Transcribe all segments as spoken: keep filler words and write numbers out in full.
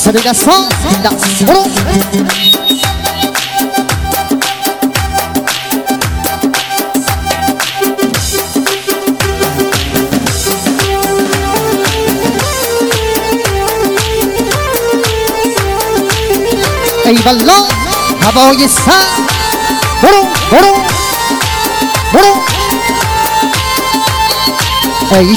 صدای دستان این دست برو ای والله هوای سر برو برو برو ای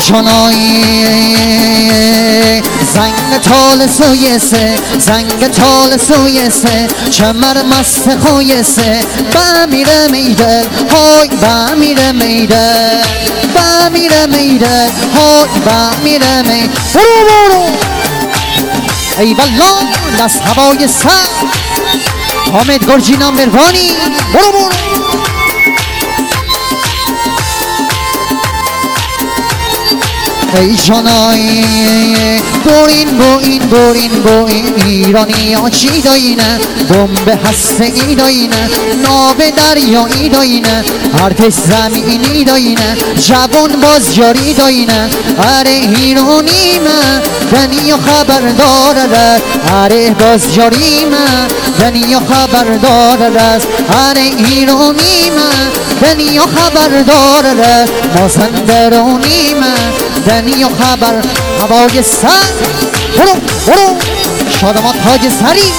جانایی زنگ تال سویسه زنگ تال سویسه چمر مست خویسه با میره میده های با میره میده با میره میده های با میره میده برو برو ای والله دست هوای سر حامد گرجینا مروانی برو برو ای جانایی برین برین برین برین ایرانی ها چی داینه بمب هسته ای داینه ناب دریایی داینه ارتش زمینی داینه جوان باز جاری داینه اره ایرانی من دنیا خبردار رد اره باز جاری من دنیا خبردار رد اره ایرانی من دنیا خبردار رد مازندرانی من دنیا خبر هوای سر برو برو شادمات تاج سری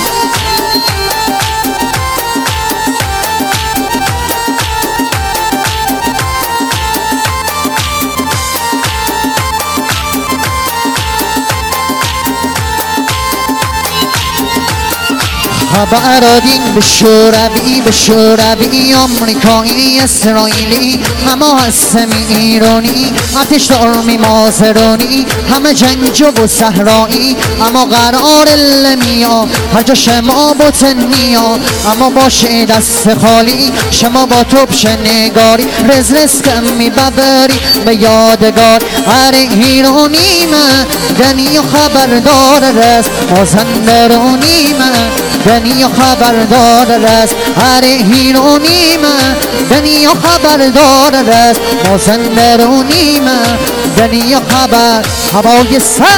خبر آدین به شوروی به شوروی آمریکایی اسرائیلی همه هستم ایرانی آتش دارمی مازرانی همه جنگ و صحرایی اما قرار لمیا هر جا شما بوتنیا اما باشه دست خالی شما با توب شنگاری رز رز کمی ببری به یادگار هر ایرانی من دنیا خبردار رز مازندرانی من دنیا خبردار است هر ایرانی من دنیا خبردار است مازندرانی من دنیا خبر هوای سر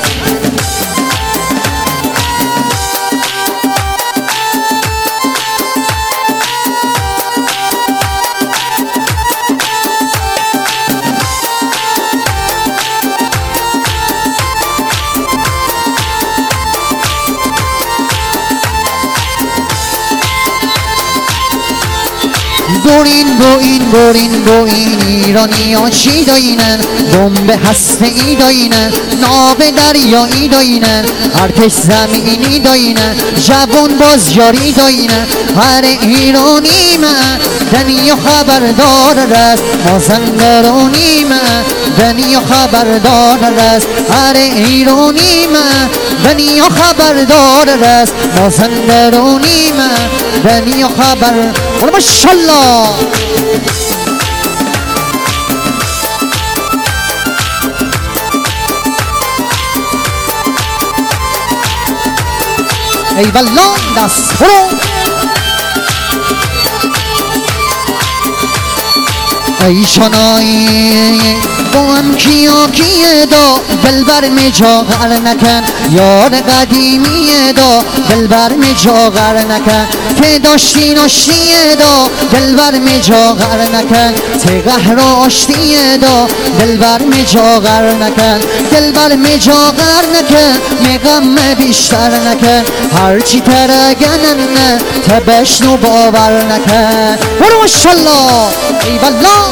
برین برین برین برین ایرانی ها چی داینن بمب هسته ای داینن ناب دریایی داینن ارتش زمینی داینن جوان باز جاری داینن هر ایرانی من دنیا خبردار است مازندرانی من دنیا خبردار است هر ایرانی من دنیا خبردار است مازندرانی من دنیا خبر ماشاءالله ای والله دست برو ای شنایی با هم کیا کیه دا دلبر می جاغر نکن یار قدیمیه دا دلبر می جاغر نکن که داشتی ناشتیه دا دلبر می جاغر نکن ته قهر آشتیه دا دلبر می جاغر نکن دلبر می جاغر نکن می غم بیشتر نکن هرچی ترگنن نه تبشنو باور نکن برو ماشالله ای والله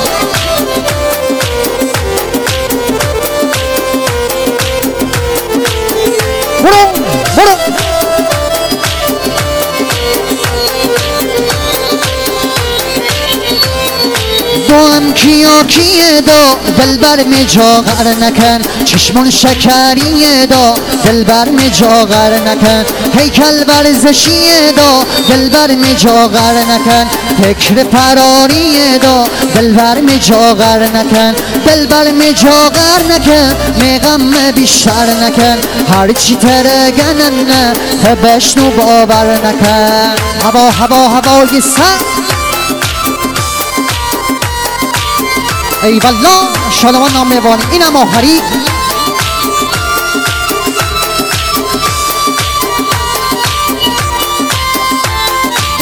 برو برو دوام کیا کیه دا دلبر می جاغر نکن چشمون شکریه دا دلبر می جاغر نکن هیکل ورزشیه دا دلبر می جاغر نکن فکر پراریه دا دلبر می جاغر نکن دلبر می جاغر نکن می غم بیشتر نکن هرچی ترگنن نه بشنو باور نکن هوا هوا هوای سر ای والله شادمان نام میوانی اینم آخری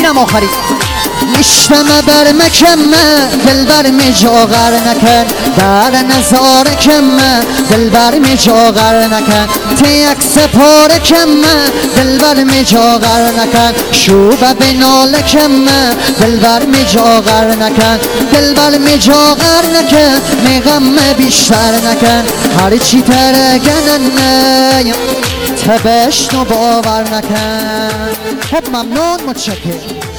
اینم آخری میشتمه بر مکمه دل بر می جاغر نکن در نظار کمه دل بر می جاغر نکن تی اکس پاره کمه دل بر می جاغر نکن شوبه به نال کمه دل بر می جاغر نکن دل بر می جاغر نکن می غم بیشتر نکن هر چی ترگنن تبشت و باور نکن. خب ممنون متشکرم.